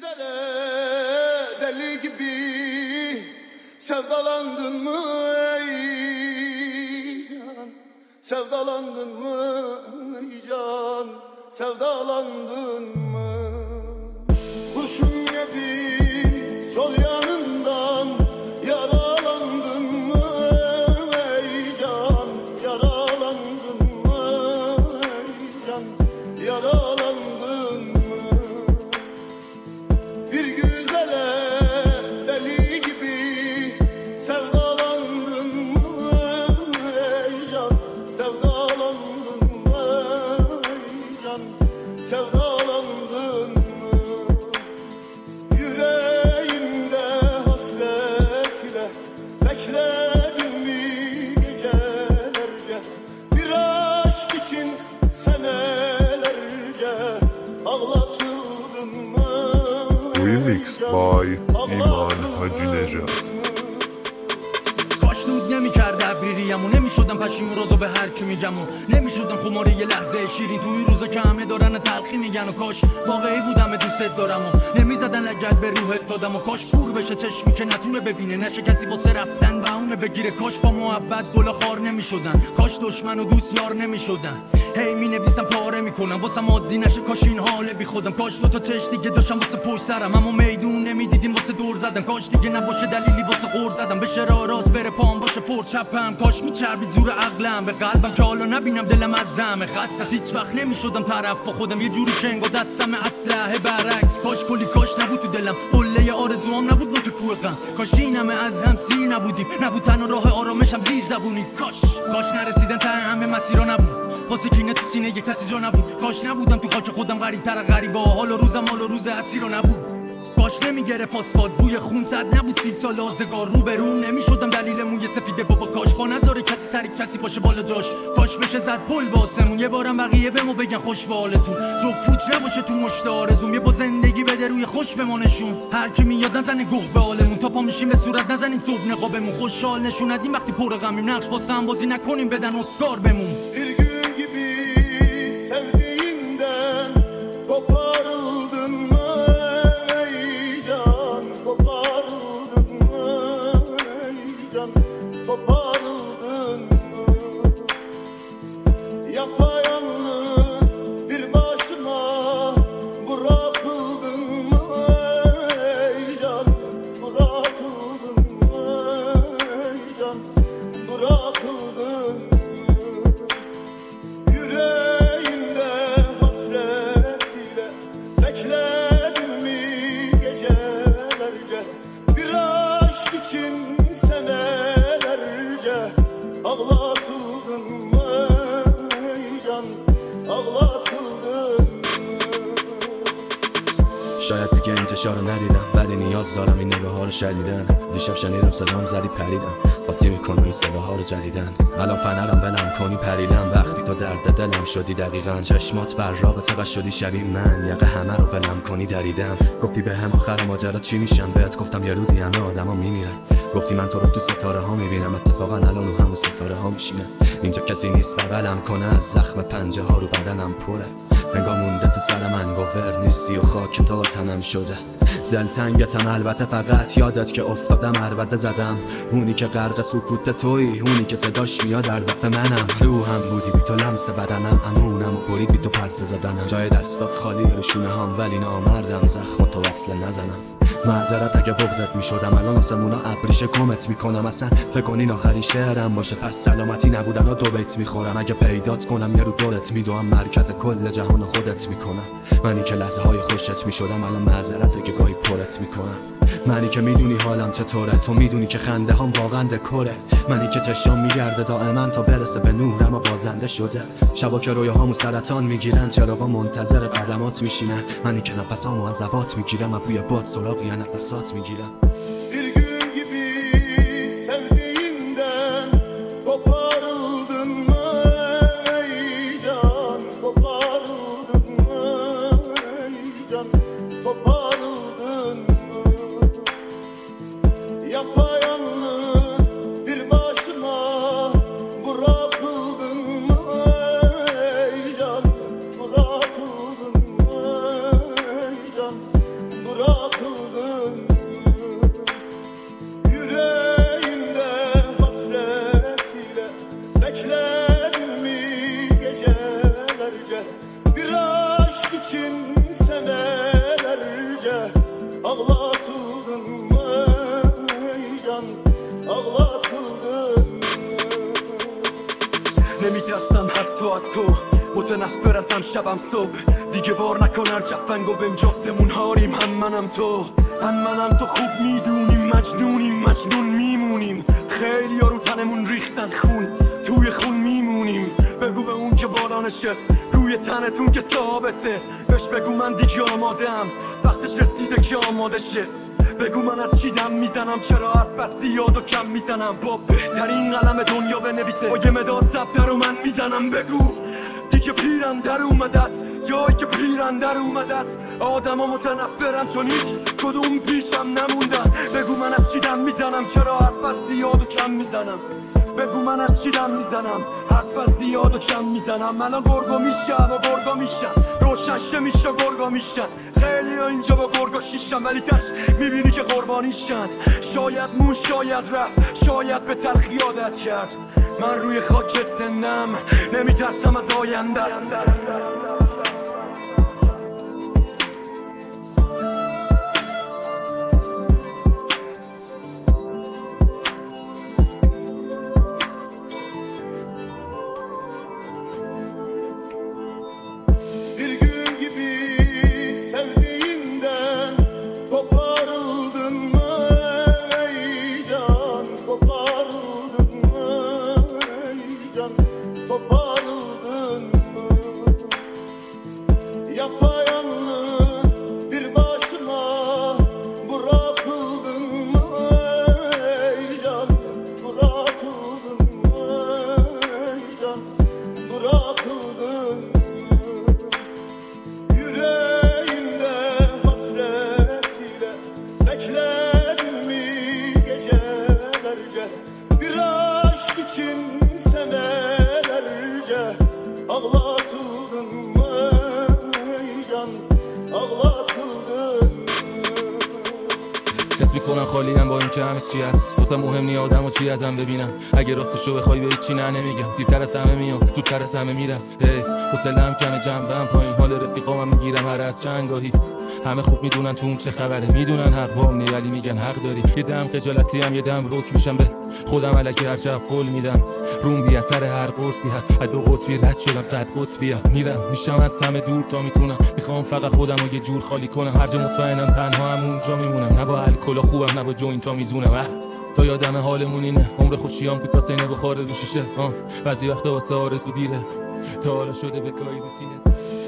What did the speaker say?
güzele deli gibi sevdalandın mı ey can? Sevdalandın mı ey can? Sevdalandın mı? Kurşun yedin sol yanından, yaralandın mı ey can? Yaralandın mı ey can? Yaralandın mı? Bir güzele deli gibi sevdalandın mı ey can? Sevdalandın mı ey can? Sevdalandın mı? Yüreğimde hasret ile bekledin mi gecelerce? Bir aşk için senelerce ağlatıldın mı? Remix by ایمان حاجی نژاد. کاش دود نمی‌کرد ابریریمو، نمی‌شدم پشیمون رازو به هر کی میگم و نمی‌شدم خماره یه لحظه شیرین توی روزا که همه دارن تلخی میگن و کاش واقعی بودم دوست دارم و نمی‌زدن لگد به روحت دادم و کاش کور بشه چشمی که نتونه ببینه، نشه کسی واسه رفتن بهونه بگیره، کاش با محبت گل خار نمی‌شدن، کاش دشمن و دوست یار نمی‌شدن. هی می‌نویسم پاره می‌کنم واسم عادی نشه، کاش این حال بی خودم، کاش دو تا چش دیگه داشتم واسه پشت سرم اما میدون نمی‌دیدیم واسه دور زدن، کاش دیگه نباشه دلیلی واسه قور زدم، بشه راه راست بره پام باشه پر چپم، کاش میچربید زور عقلم به قلبم که حالا نبینم دلم از زمه خسته، هیچ وقت نمیشدم طرف با خودم، یه جوری شنگ و دستم اسلحه برعکس، کاش کلی کاش نبود تو دلم، قله آرزوام نبود نوک کوه غم، کاش این همه از هم سیر نبودیم، نبود تنها راه آرامشم زیر زبونی، کاش نرسیدن ته همه مسیرا نبود، واسه کینه تو سینه یک کسی جا نبود، کاش نبودم تو خاک خودم غریب تر غریبا، حال و روزم حال و روز اسیرا نبود، کاش نمیگرفت آسفالت بوی خون صد نبود 30 سال آزگار رو به رو نمیشدم دلیل موی سفیده بابا، کاش با نذاره کسی سری کسی باشه بالا جاش، کاش بشه زد پل باسمون یه بارم بقیه بمو بگن خوش به حالتون، جو فوت نباشه تو مشت آرزوم، یه با زندگی بده روی خوش بمونشون، هر کی میاد نزنه گوه به حالمون، تا پا میشیم به صورت نزنین صبح نقابمون، خوشحال نشون ندیم وقتی پر غمیم، نقش واسه هم بازی نکنیم بدن اسکار بمون. Kopardın mı? Yapayalnız bir başıma bırakıldın mı ey can? Bırakıldın mı ey can? Bırakıldın mı? Yüreğimde hasret ile bekledin mi gecelerce? Bir aşk için senelerce ağlatıldın mı ey can? Ağlatıldın mı? شاید دیگه انتشار رو ندیدم ولی نیاز دارم این نگاه ها رو شدیدن، دیشب شنیدم صدام زدی پریدم قاطی میکنم این صداها رو جدیدن، الان فنرم ولم کنی پریدم وقتی تو درد دلم شدی دقیقا، چشمات براق چقدر شدی شبیه من، یقه همه رو ولم کنی دریدم، گفتی به هم آخر ماجرا چی میشم، بهت گفتم یه روزی همه آدما میمیرن، گفتی من تو رو تو ستاره ها میبینم، اتفاقا الان رو همون ستاره ها میشینم، اینجا کسی نیست بغلم کنه، از زخم پنجه ها رو بدنم پره، انگار مونده تو سر من گوهر نیستی و خاک تو تنم شده، دلتنگتم البته فقط یادت که افتادم عربده زدم، اونی که غرق سکوت تویی، اونی که صداش میاد در دق منم، روحم بودی بی تو لمس بدنم، امونم و برید بی تو پرسه زدنم، جای دستات خالی روشونه هم ولی نامردم زخم تو وصله نزنم، معذرت اگه بغضت میشدم الان آسمونا ابریشه کمت میکنم، اصلا فکر کنین آخرین شعرم باشه، پس سلامتی نبودن و 2 بیت میخورم، اگه پیدات کنم یه رو دورت میدوم، مرکز کل جهان خودت میکنم، منی که لحظه های خوشت میشدم الان معذرت اگه گاهی پرت میکنم، منی که میدونی حالم چطوره، تو میدونی که خنده هم واقعا دکوره، منی که چشام میگرده دائما تا برسه به نورم و بازنده شده، شبا که رویاهامو سرطان میگیرن، چراغا منتظر قدمات میشینن، منی که نفسامو از زبات میگیرم، بوی باد سراغ یا نفسات میگیرم. Bir gün gibi sevdiğimden kopardın mı ey can? Kopardın mı ey can? Kopardın mı? Yapayalnız bir başıma bırakıldın mı ey can? Bırakıldın mı ey can? bırakıldın mı? Yüreğimde hasret ile bekledin mi gecelerce? Bir aşk için senelerce ağlatıldın mı ey can? Ağlatıldın mı? نمیترسم حتی از تو متنفر ازم شبم صبح دیگه بار نکن هر جفنگو بهم جفتمون هاریم هم منم تو خوب میدونیم مجنون میمونیم خیلی ها رو تنمون ریختن خون توی خون میمونیم بگو به اون که بالا نشست روی تنتون که ثابته بهش بگو من دیگه آمادم وقتش رسیده که آماده شه بگو من از چی دم میزنم چرا حرف از زیاد و کم میزنم با بهترین قلم دنیا بنویسه با یه مداد زبده رو من میزنم بگو دیگه پیرم در اومده است جایی که پیرم در اومده است آدم ها متنفرم چون هیچ کدوم پیشم نموندن بگو من از چی دم میزنم چرا حرف از زیاد و کم میزنم بگو من از چی دم میزنم حرف از زیاد و کم میزنم الان گرگا میشم و گرگا میشن روشنشه میشه گرگا میشن خیلی ها اینجا با گرگا شیشن ولی تش میبینی که قربانیشن شاید مون شاید رفت شاید به تلخی عادت کرد من روی خاکت زندم نمیترسم از آینده Bir gün gibi sevdiğimden koparıldın mı ey can? Koparıldın mı ey can? Koparıldın mı? Yapayalnız bir başıma bırakıldın mı ey can? Bırakıldın mı ey can? Bırakıldın mı? Yüreğimde hasret ile bekledin mi gecelerce? Bir aşk için senelerce ağlatıldın mı ey can? Ağlatıldın mı? حس میکنم خالیم با این که همه چی هست واسه مهم نی آدم و چی ازم ببینم اگه راستشو بخوای به هیچی نمیگم دیرتر از همه میام زودتر از همه میرم حوصله‌ام کمه جنبم پایین حال رفیقامم میگیرم هر از چندگاهی همه خوب میدونن تو اون چه خبره میدونن حق بام نی ولی میگن حق داری یه دم خجالتی هم یه دم روک میشم به خودم الکی هر شب قول میدم روم بی اثر هر قرصی هست از دو قطبی رد شدم 100 قطبی میرم میشم از همه دور تا میتونم میخوام فقط خودم رو یه جور خالی کنم هر جا مطمئنم تنها هم اونجا میمونم نه با الکل خوبم نه با جوینتا میزونم تا یادم حالمون اینه عمر خوشیام تو کاسه اینه بخاره رو شیشه بعضی وقتا واسه آرزو دیره تا حالا شده به گاهی روتینت